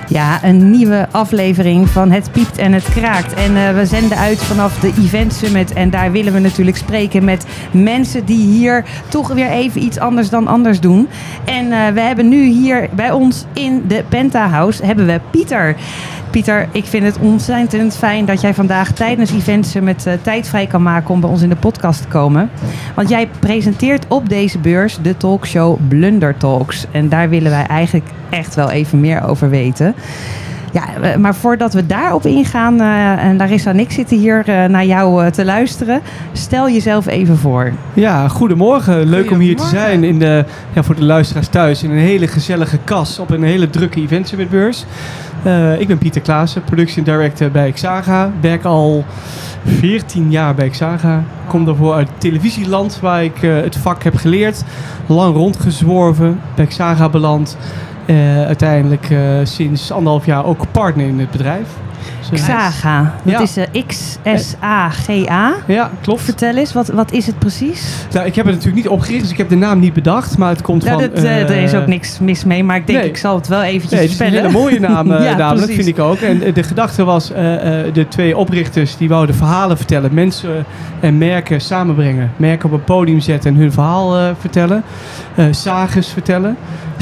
Ja, een nieuwe aflevering van Het Piept en Het Kraakt. En we zenden uit vanaf de Event Summit. En daar willen we natuurlijk spreken met mensen die hier toch weer even iets anders dan anders doen. En we hebben nu hier bij ons in de Pentahouse hebben we Pieter. Pieter, ik vind het ontzettend fijn dat jij vandaag tijdens Event Summit tijd vrij kan maken om bij ons in de podcast te komen. Want jij presenteert op deze beurs de talkshow Blunder Talks. En daar willen wij eigenlijk echt wel even meer over weten. Ja, maar voordat we daarop ingaan, en Larissa en ik zitten hier naar jou te luisteren. Stel jezelf even voor. Ja, goedemorgen. Leuk om hier te zijn voor de luisteraars thuis in een hele gezellige kas op een hele drukke Event Summit beurs. Ik ben Pieter Klaassen, Production Director bij Xaga. Werk al 14 jaar bij Xaga. Kom daarvoor uit televisieland waar ik het vak heb geleerd. Lang rondgezworven, bij Xaga beland. Uiteindelijk sinds 1,5 jaar ook partner in het bedrijf. Xaga, dat is X-S-A-G-A. Ja, klopt. Vertel eens, wat is het precies? Nou, ik heb het natuurlijk niet opgericht, dus ik heb de naam niet bedacht. Maar het komt van... Er is ook niks mis mee, maar ik denk ik zal het wel eventjes spellen. Het is een hele mooie naam, ja, namelijk, vind ik ook. En de gedachte was, de 2 oprichters die wouden verhalen vertellen. Mensen en merken samenbrengen. Merken op een podium zetten en hun verhaal vertellen. Sages vertellen.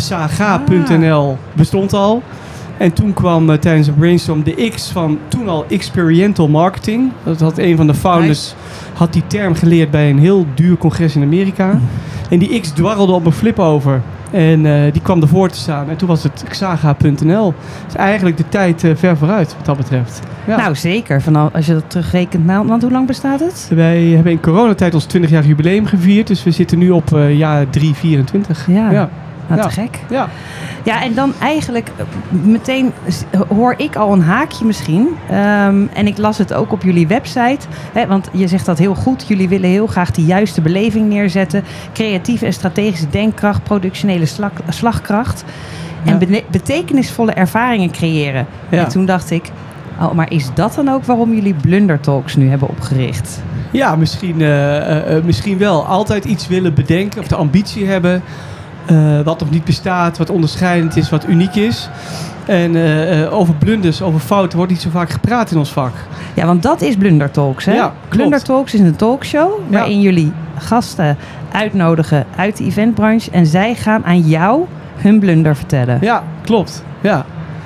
Saga.nl bestond al. En toen kwam tijdens een brainstorm de X van toen al experiential marketing. Dat had een van de founders had die term geleerd bij een heel duur congres in Amerika. En die X dwarrelde op een flip over. En die kwam ervoor te staan. En toen was het Xaga.nl. Dus eigenlijk de tijd ver vooruit wat dat betreft. Ja. Nou zeker, als je dat terugrekent. Want hoe lang bestaat het? Wij hebben in coronatijd ons 20-jarig jubileum gevierd. Dus we zitten nu op jaar 324. Ja. Nou, te gek. Ja, en dan eigenlijk meteen hoor ik al een haakje misschien. En ik las het ook op jullie website. Hè, want je zegt dat heel goed. Jullie willen heel graag die juiste beleving neerzetten. Creatieve en strategische denkkracht. Productionele slagkracht. En betekenisvolle ervaringen creëren. Ja. En toen dacht ik, maar is dat dan ook waarom jullie Blunder Talks nu hebben opgericht? Ja, misschien wel. Altijd iets willen bedenken of de ambitie hebben... wat nog niet bestaat, wat onderscheidend is, wat uniek is. En over blunders, over fouten wordt niet zo vaak gepraat in ons vak. Ja, want dat is Blunder Talks, hè? Ja, Blunder Talks is een talkshow waarin jullie gasten uitnodigen uit de eventbranche. En zij gaan aan jou hun blunder vertellen. Ja, klopt. Ja.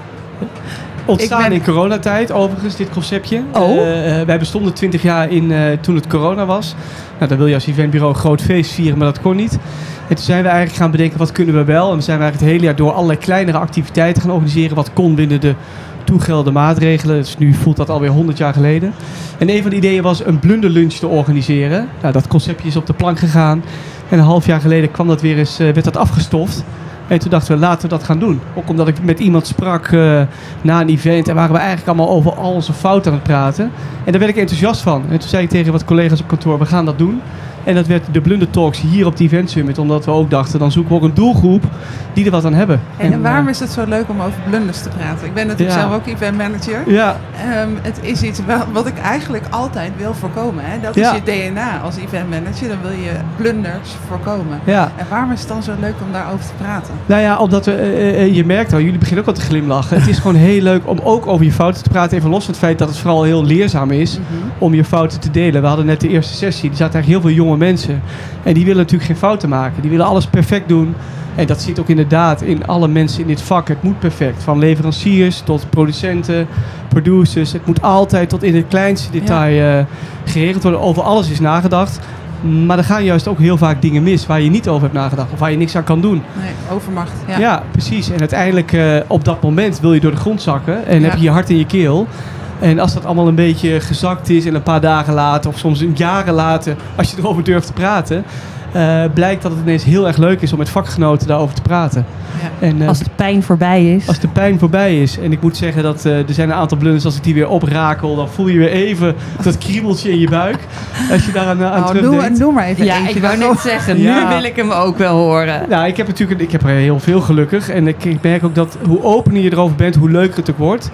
Ontstaan in coronatijd, overigens, dit conceptje. Wij bestonden 20 jaar toen het corona was. Nou, dan wil je als eventbureau een groot feest vieren, maar dat kon niet. En toen zijn we eigenlijk gaan bedenken, wat kunnen we wel? En we zijn eigenlijk het hele jaar door allerlei kleinere activiteiten gaan organiseren. Wat kon binnen de toegeldende maatregelen. Dus nu voelt dat alweer 100 jaar geleden. En een van de ideeën was een blunderlunch te organiseren. Nou, dat conceptje is op de plank gegaan. En een half jaar geleden werd dat afgestoft. En toen dachten we, laten we dat gaan doen. Ook omdat ik met iemand sprak na een event. En waren we eigenlijk allemaal over al onze fouten aan het praten. En daar werd ik enthousiast van. En toen zei ik tegen wat collega's op kantoor, we gaan dat doen. En dat werd de Blunder Talks hier op de Event Summit. Omdat we ook dachten, dan zoeken we ook een doelgroep die er wat aan hebben. En waarom is het zo leuk om over blunders te praten? Ik ben natuurlijk zelf ook event manager. Ja. Het is iets wat ik eigenlijk altijd wil voorkomen. Hè? Dat is je DNA als event manager. Dan wil je blunders voorkomen. Ja. En waarom is het dan zo leuk om daarover te praten? Nou ja, omdat je merkt al, jullie beginnen ook al te glimlachen. Het is gewoon heel leuk om ook over je fouten te praten. Even los van het feit dat het vooral heel leerzaam is om je fouten te delen. We hadden net de eerste sessie. Er zaten eigenlijk heel veel jonge mensen. En die willen natuurlijk geen fouten maken. Die willen alles perfect doen. En dat zit ook inderdaad in alle mensen in dit vak. Het moet perfect. Van leveranciers tot producenten, producers. Het moet altijd tot in het kleinste detail geregeld worden. Over alles is nagedacht. Maar er gaan juist ook heel vaak dingen mis waar je niet over hebt nagedacht. Of waar je niks aan kan doen. Nee, overmacht. Ja, precies. En uiteindelijk op dat moment wil je door de grond zakken. En heb je je hart in je keel. En als dat allemaal een beetje gezakt is en een paar dagen later of soms jaren later, als je erover durft te praten, blijkt dat het ineens heel erg leuk is om met vakgenoten daarover te praten. Ja. En, als de pijn voorbij is. Als de pijn voorbij is. En ik moet zeggen dat er zijn een aantal blunders, als ik die weer oprakel, dan voel je weer even dat kriebeltje in je buik. Als je daar aan terugdenkt. Doe maar even. Ja, ik wou net zeggen, nu wil ik hem ook wel horen. Nou, ik heb er heel veel gelukkig. En ik merk ook dat hoe opener je erover bent, hoe leuker het ook wordt.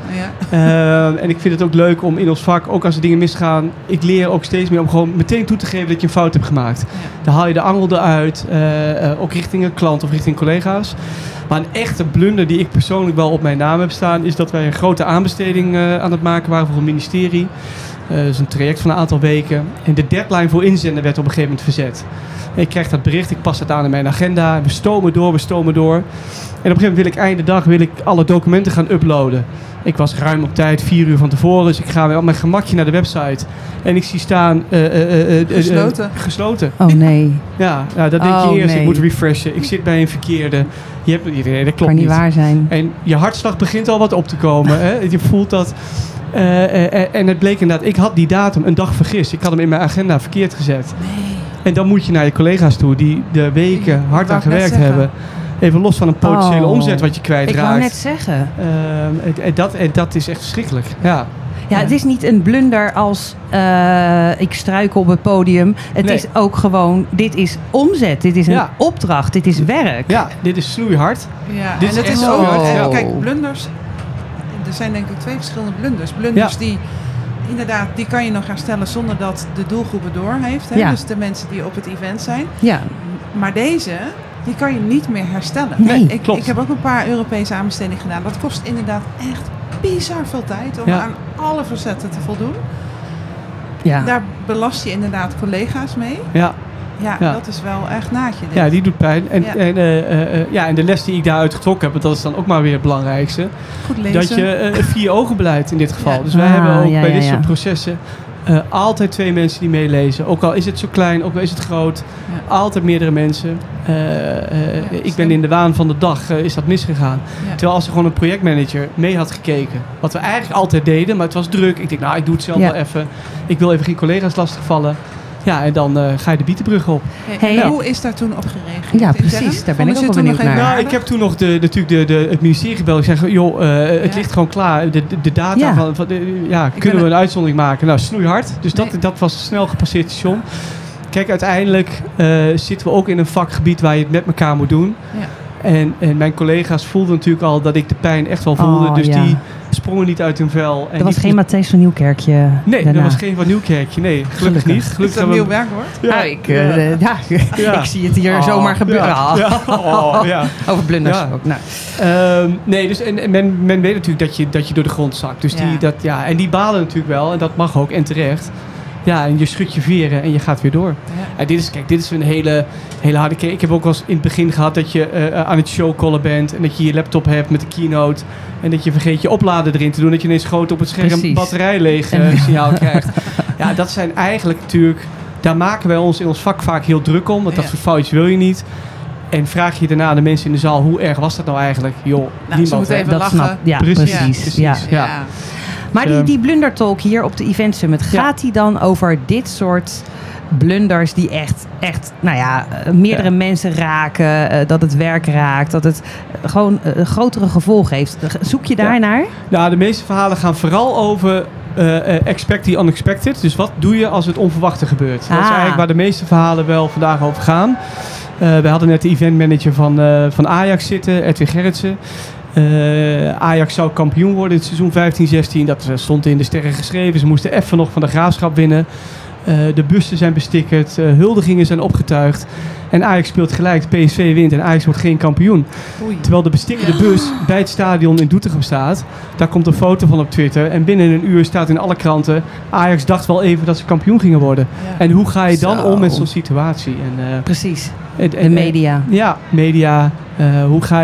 Ja. En ik vind het ook leuk om in ons vak, ook als er dingen misgaan, ik leer ook steeds meer om gewoon meteen toe te geven dat je een fout hebt gemaakt. Ja. Dan haal je de angel eruit. Ook richting een klant of richting collega's. Maar een echte blunder die ik persoonlijk wel op mijn naam heb staan... is dat wij een grote aanbesteding aan het maken waren voor een ministerie. Dat is een traject van een aantal weken. En de deadline voor inzenden werd op een gegeven moment verzet. Ik krijg dat bericht, ik pas dat aan in mijn agenda. We stomen door. En op een gegeven moment einde dag alle documenten gaan uploaden. Ik was ruim op tijd, 4 uur van tevoren. Dus ik ga op mijn gemakje naar de website. En ik zie staan... gesloten. Oh nee. Ja, dat denk je eerst. Nee. Ik moet refreshen. Ik zit bij een verkeerde. Dat klopt kan niet waar zijn. En je hartslag begint al wat op te komen. Hè? Je voelt dat... en het bleek inderdaad, ik had die datum een dag vergist. Ik had hem in mijn agenda verkeerd gezet. Nee. En dan moet je naar je collega's toe die de weken hard aan gewerkt hebben. Even los van een potentiële omzet wat je kwijtraakt. Ik wou net zeggen. Dat is echt verschrikkelijk. Ja, het is niet een blunder als ik struikel op het podium. Het is ook gewoon, dit is omzet. Dit is een opdracht. Dit is werk. Ja, dit is snoeihard. Ja, dit en is ook... Kijk, blunders... Er zijn denk ik 2 verschillende blunders. Blunders die... Inderdaad, die kan je nog herstellen zonder dat de doelgroep het door heeft. Hè? Ja. Dus de mensen die op het event zijn. Ja. Maar deze, die kan je niet meer herstellen. Nee, ik heb ook een paar Europese aanbestedingen gedaan. Dat kost inderdaad echt bizar veel tijd om aan alle facetten te voldoen. Ja. Daar belast je inderdaad collega's mee. Ja. Ja, dat is wel echt naadje. Dit. Ja, die doet pijn. En de les die ik daaruit getrokken heb, dat is dan ook maar weer het belangrijkste. Goed lezen. Dat je 4 ogenbeleid in dit geval. Ja. Dus wij hebben ook bij dit soort processen altijd 2 mensen die meelezen. Ook al is het zo klein, ook al is het groot. Ja. Altijd meerdere mensen. Ik ben in de waan van de dag is dat misgegaan. Ja. Terwijl als er gewoon een projectmanager mee had gekeken. Wat we eigenlijk altijd deden, maar het was druk. Ik denk, ik doe het zelf wel even. Ik wil even geen collega's lastigvallen. Ja, en dan ga je de Bietenbrug op. Hoe is daar toen op gereagd? Ja, precies. Daar ben ik ook wel benieuwd naar. Nou, ik heb toen nog het ministerie gebeld. Ik zeg, het ligt gewoon klaar. De data kunnen we een uitzondering maken? Nou, snoeihard. Dus dat was een snel gepasseerd station. Kijk, uiteindelijk zitten we ook in een vakgebied waar je het met elkaar moet doen. Ja. En mijn collega's voelden natuurlijk al dat ik de pijn echt wel voelde. Dus die sprongen niet uit hun vel. Er was geen Matthijs van Nieuwkerkje. Nee, er was geen van Nieuwkerkje. Nee, gelukkig niet. Gelukkig is dat een nieuw werkwoord? Ja. Ik zie het hier zomaar gebeuren. Over blunders ook. Nou. Nee, dus men weet natuurlijk dat je door de grond zakt. Dus en die balen natuurlijk wel. En dat mag ook en terecht. Ja, en je schudt je veren en je gaat weer door. Ja. En dit is een hele harde... Ik heb ook wel eens in het begin gehad dat je aan het showcallen bent... en dat je je laptop hebt met de keynote... en dat je vergeet je oplader erin te doen... dat je ineens groot op het scherm batterij leeg signaal krijgt. Ja, dat zijn eigenlijk natuurlijk... Daar maken wij ons in ons vak vaak heel druk om... want dat soort foutjes wil je niet... En vraag je daarna aan de mensen in de zaal... hoe erg was dat nou eigenlijk? Joh, niemand. Ze moeten even lachen. Ja, precies. Ja. Maar die blundertalk hier op de Event Summit... gaat die dan over dit soort blunders... die echt meerdere mensen raken... dat het werk raakt... dat het gewoon grotere gevolgen heeft. Zoek je daar naar? Nou, de meeste verhalen gaan vooral over... expect the unexpected. Dus wat doe je als het onverwachte gebeurt? Dat is eigenlijk waar de meeste verhalen wel vandaag over gaan. We hadden net de eventmanager van Ajax zitten... Edwin Gerritsen... Ajax zou kampioen worden in het seizoen 15-16. Dat stond in de sterren geschreven. Ze moesten even nog van de Graafschap winnen. De bussen zijn bestickerd. Huldigingen zijn opgetuigd. En Ajax speelt gelijk. PSV wint en Ajax wordt geen kampioen. Oei. Terwijl de bestikkerde bus bij het stadion in Doetinchem staat. Daar komt een foto van op Twitter. En binnen een uur staat in alle kranten... Ajax dacht wel even dat ze kampioen gingen worden. Ja. En hoe ga je dan om met zo'n situatie? En, precies. De media. Media. Hoe ga je...